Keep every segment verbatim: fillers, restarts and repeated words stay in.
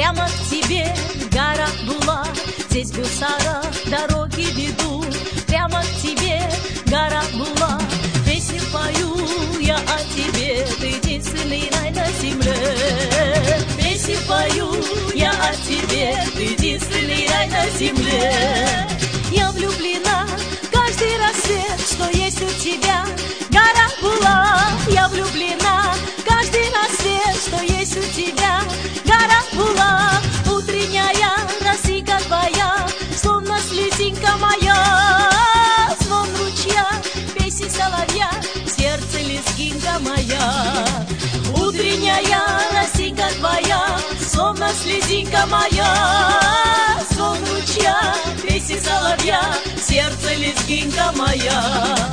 Прямо к тебе гора была, здесь гусара дороги ведут. Прямо к тебе гора была, песню пою я о тебе, ты единственный рай на земле. Песню пою я о тебе, ты единственный рай на земле. Я влюблена в каждый рассвет, что есть у тебя гора была. Я влюблена в каждый рассвет, что есть у тебя гора была. Утренняя росинка твоя, словно слезинка моя, звон ручья, песни соловья, сердце лезгинка моя. Утренняя росинка твоя, словно слезинка моя, звон ручья, песни соловья, сердце лезгинка моя.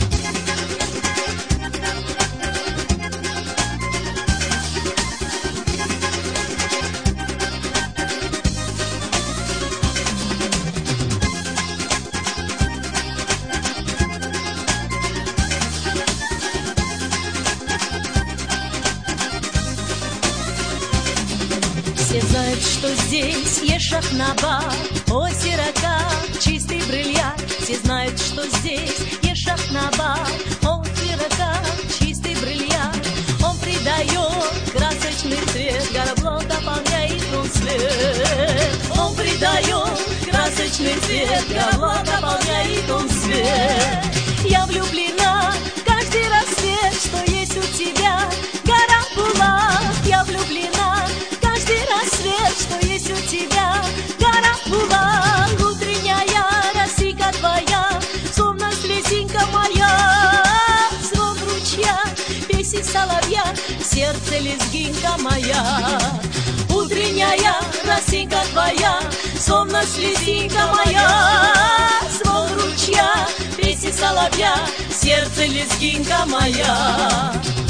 Все знают, что здесь есть Шахнабад, озеро как чистый бриллиант. Все знают, что здесь есть Шахнабад, озеро как чистый бриллиант. Он придает красочный цвет, гороблок дополняет он свет. Он придает красочный цвет, гороблок дополняет он свет. Я влюблена в каждый рассвет, что есть у тебя гора была. Я влюблена каждый рассвет, что есть у тебя гора была. Утренняя росинка твоя, словно слезинка моя, звон ручья, песни соловья, сердце лезгинка моя. Утренняя росинка твоя, словно слезинка моя, звон ручья, песни соловья, сердце лезгинка моя.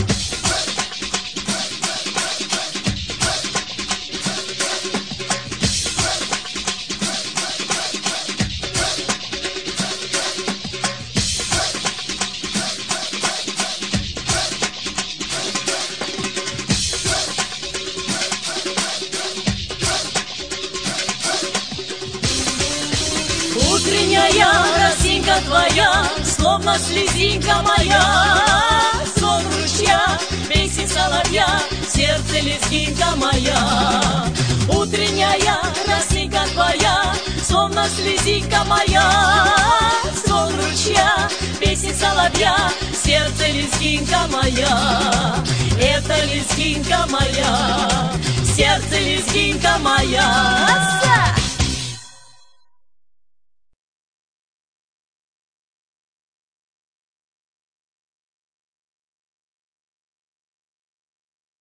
Утренняя росинка твоя, словно слезинка моя, звон ручья, песни соловья, сердце лезгинка моя. Утренняя росинка твоя, словно слезинка моя, звон ручья, песни соловья, сердце лезгинка моя. Это лезгинка моя, сердце лезгинка моя.